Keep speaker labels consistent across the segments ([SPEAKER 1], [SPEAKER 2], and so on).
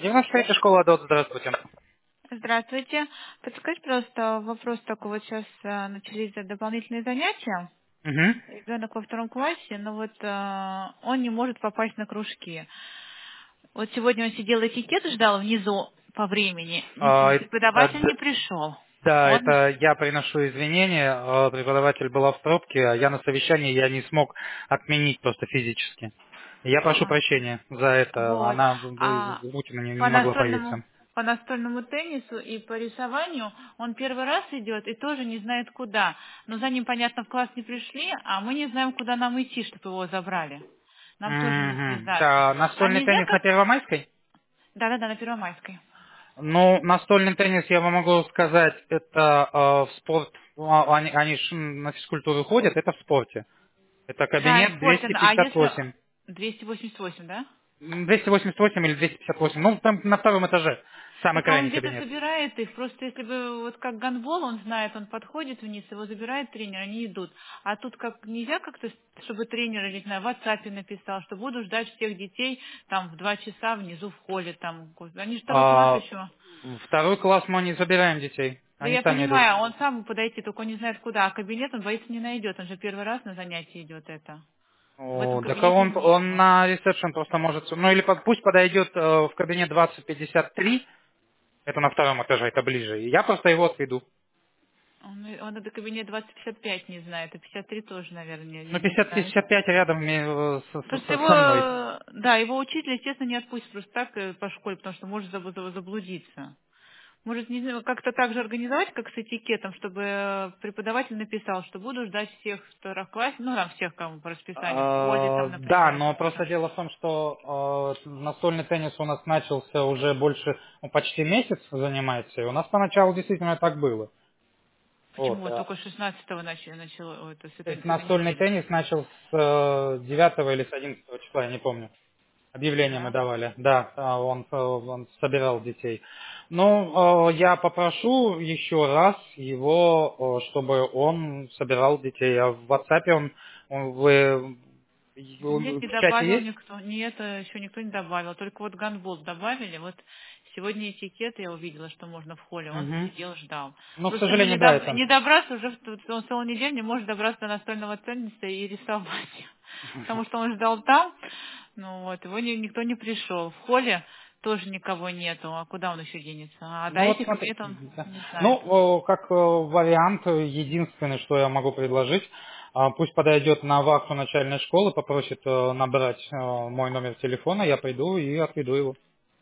[SPEAKER 1] 93-я школа АДОТ, здравствуйте.
[SPEAKER 2] Здравствуйте. Подскажите, пожалуйста, вопрос такой. Вот сейчас начались дополнительные занятия.
[SPEAKER 1] Угу.
[SPEAKER 2] Ребенок во втором классе, но вот он не может попасть на кружки. Вот сегодня он сидел, этикет ждал внизу по времени. Преподаватель не пришел.
[SPEAKER 1] Да,
[SPEAKER 2] Он
[SPEAKER 1] это я приношу извинения. Преподаватель была в пробке, а я на совещании, я не смог отменить просто физически. Я прошу прощения за это.
[SPEAKER 2] вот.
[SPEAKER 1] Она
[SPEAKER 2] А
[SPEAKER 1] из Бутина не
[SPEAKER 2] по
[SPEAKER 1] могла
[SPEAKER 2] настольному
[SPEAKER 1] появиться.
[SPEAKER 2] по настольному теннису и по рисованию он первый раз идет и тоже не знает куда. Но за ним, понятно, в класс не пришли, а мы не знаем, куда нам идти, чтобы его забрали. Нам тоже нужно
[SPEAKER 1] Мгм.
[SPEAKER 2] знать.
[SPEAKER 1] Да,
[SPEAKER 2] А
[SPEAKER 1] настольный
[SPEAKER 2] нельзя
[SPEAKER 1] теннис на
[SPEAKER 2] как...
[SPEAKER 1] Первомайской?
[SPEAKER 2] Да-да-да, на Первомайской.
[SPEAKER 1] Ну, настольный теннис, я вам могу сказать, это в спорт, они ж на физкультуру ходят, это в спорте. Это
[SPEAKER 2] Да,
[SPEAKER 1] кабинет
[SPEAKER 2] спортен. А если
[SPEAKER 1] 258.
[SPEAKER 2] 288, да?
[SPEAKER 1] 288 или 258. Ну, там на втором этаже. Самый
[SPEAKER 2] Так а он
[SPEAKER 1] крайний
[SPEAKER 2] где-то
[SPEAKER 1] кабинет.
[SPEAKER 2] собирает их. Просто если бы вот как гандбол, он знает, он подходит вниз, его забирает тренер, они идут. А тут как нельзя как-то, чтобы тренер, не знаю, в WhatsApp написал, что буду ждать всех детей там в 2 часа внизу в холле. Там. Они же второй класс
[SPEAKER 1] А,
[SPEAKER 2] еще.
[SPEAKER 1] второй класс мы не забираем детей.
[SPEAKER 2] Да
[SPEAKER 1] Они
[SPEAKER 2] я
[SPEAKER 1] сами идут.
[SPEAKER 2] понимаю, он сам подойти, только он не знает куда. А кабинет он боится не найдет. Он же первый раз на занятии идет это. В этом
[SPEAKER 1] О, так
[SPEAKER 2] кабинете
[SPEAKER 1] он, он
[SPEAKER 2] нету.
[SPEAKER 1] на ресепшн просто может... Ну, или пусть подойдет в кабинет 2053. Это на втором этаже, это ближе. И я просто его отведу.
[SPEAKER 2] Он это кабинет 2055 не знает, а 53 тоже, наверное,
[SPEAKER 1] Ну,
[SPEAKER 2] не
[SPEAKER 1] 50,
[SPEAKER 2] знает.
[SPEAKER 1] 55 рядом
[SPEAKER 2] Просто его,
[SPEAKER 1] со мной.
[SPEAKER 2] да, его учитель, естественно, не отпустит просто так по школе, потому что может заблудиться. Может, не знаю, как-то так же организовать, как с этикетом, чтобы преподаватель написал, что буду ждать всех второклассников, ну, там, всех, кому по расписанию, в холле, там,
[SPEAKER 1] Да,
[SPEAKER 2] например,
[SPEAKER 1] но
[SPEAKER 2] где
[SPEAKER 1] просто
[SPEAKER 2] можно.
[SPEAKER 1] дело в том, что настольный теннис у нас начался уже больше, ну, почти месяц занимается, и у нас поначалу действительно так было.
[SPEAKER 2] Почему?
[SPEAKER 1] Вот.
[SPEAKER 2] Вот только 16-го начало, это,
[SPEAKER 1] То есть
[SPEAKER 2] с этой
[SPEAKER 1] настольный
[SPEAKER 2] недели.
[SPEAKER 1] теннис начал с 9 или с 11 числа, я не помню. Объявление мы
[SPEAKER 2] Да?
[SPEAKER 1] давали. Да, он собирал детей. Ну, я попрошу еще раз его, чтобы он собирал детей. А в WhatsApp
[SPEAKER 2] Нет, не
[SPEAKER 1] в чате
[SPEAKER 2] добавил
[SPEAKER 1] есть?
[SPEAKER 2] никто. Нет, еще никто не добавил. Только вот гандбол добавили. Вот сегодня этикет я увидела, что можно в холле. Он
[SPEAKER 1] Мгм.
[SPEAKER 2] сидел, ждал.
[SPEAKER 1] Ну, к
[SPEAKER 2] Просто ему
[SPEAKER 1] сожалению, да, это.
[SPEAKER 2] не добраться уже, он целую неделю не может добраться до настольного тенниса и рисовать. Потому что он ждал там. Ну вот, его никто не пришел. В холле тоже никого нету. А куда он еще денется? А до
[SPEAKER 1] Ну вот
[SPEAKER 2] этих
[SPEAKER 1] смотри,
[SPEAKER 2] кабинет он
[SPEAKER 1] да.
[SPEAKER 2] не знает.
[SPEAKER 1] Ну, как вариант, единственное, что я могу предложить, пусть подойдет на вахту начальной школы, попросит набрать мой номер телефона, я приду и отведу его.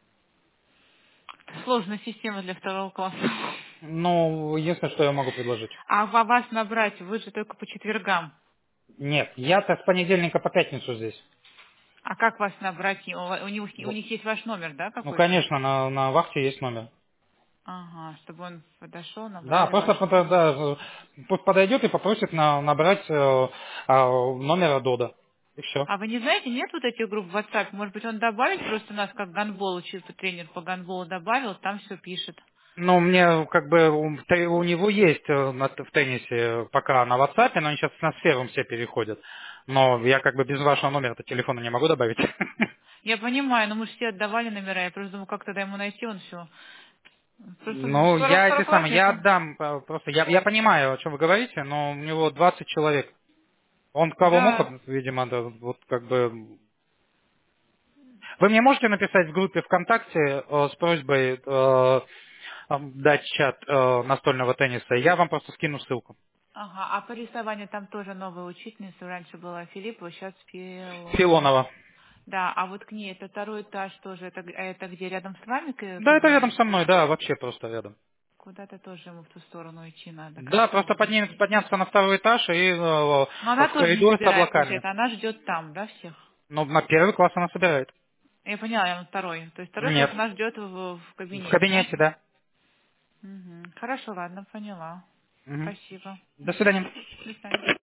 [SPEAKER 2] Сложная система для второго класса.
[SPEAKER 1] Ну, единственное, что я могу предложить.
[SPEAKER 2] А вас набрать, вы же только по четвергам.
[SPEAKER 1] Нет, я-то с понедельника по пятницу здесь.
[SPEAKER 2] А как вас набрать? У них есть ваш номер, да,
[SPEAKER 1] Ну,
[SPEAKER 2] какой-то?
[SPEAKER 1] конечно, на вахте есть номер.
[SPEAKER 2] Ага, чтобы он подошел,
[SPEAKER 1] Да,
[SPEAKER 2] набрали
[SPEAKER 1] просто
[SPEAKER 2] ваш номер.
[SPEAKER 1] пусть подойдет и попросит набрать номер Дода. И все.
[SPEAKER 2] А вы не знаете, нет вот этих групп в WhatsApp? Может быть, он добавит просто нас, как гандбол, учился тренер по гандболу добавил, там все пишет.
[SPEAKER 1] Ну, мне как бы у него есть в теннисе пока на WhatsApp, но они сейчас на сферу все переходят. Но я как бы без вашего номера телефона не могу добавить.
[SPEAKER 2] Я понимаю, но мы же все отдавали номера, я просто думаю, как тогда ему найти, он все. Просто
[SPEAKER 1] Ну, я эти самые, я
[SPEAKER 2] второклассникам.
[SPEAKER 1] отдам просто, я понимаю, о чем вы говорите, но у него 20 человек. Он кого мог,
[SPEAKER 2] Да.
[SPEAKER 1] видимо, да, вот как бы... Вы мне можете написать в группе ВКонтакте с просьбой дать чат настольного тенниса? Я вам просто скину ссылку.
[SPEAKER 2] Ага, а по рисованию там тоже новая учительница. Раньше была Филиппова, сейчас Филонова.
[SPEAKER 1] Филонова.
[SPEAKER 2] Да, а вот к ней это второй этаж тоже. Это где рядом с вами
[SPEAKER 1] Да, это рядом
[SPEAKER 2] кабинет?
[SPEAKER 1] со мной, да, вообще просто рядом.
[SPEAKER 2] Куда-то тоже ему в ту сторону идти надо,
[SPEAKER 1] Да,
[SPEAKER 2] красиво
[SPEAKER 1] просто
[SPEAKER 2] будет.
[SPEAKER 1] подняться на второй этаж и
[SPEAKER 2] Но она
[SPEAKER 1] в
[SPEAKER 2] тоже не
[SPEAKER 1] коридор с
[SPEAKER 2] собирает,
[SPEAKER 1] облаками.
[SPEAKER 2] получается. Она ждет там, да, всех?
[SPEAKER 1] Но на первый класс она собирает.
[SPEAKER 2] Я поняла, я на второй. То есть второй класс
[SPEAKER 1] Нет.
[SPEAKER 2] она ждет в
[SPEAKER 1] В
[SPEAKER 2] кабинете, да?
[SPEAKER 1] кабинете, да.
[SPEAKER 2] Угу. Хорошо, ладно, поняла.
[SPEAKER 1] Мгм.
[SPEAKER 2] Спасибо.
[SPEAKER 1] До
[SPEAKER 2] Угу.
[SPEAKER 1] свидания.
[SPEAKER 2] До свидания.